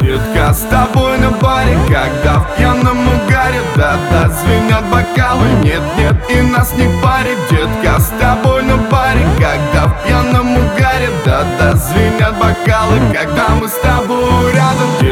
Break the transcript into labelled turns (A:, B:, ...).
A: Детка, с тобой на баре, когда в пьяном угаре, да-да, звенят бокалы, нет-нет, и нас не парит. Детка, с тобой на баре, когда в пьяном угаре, да-да, звенят бокалы, когда мы с тобой рядом.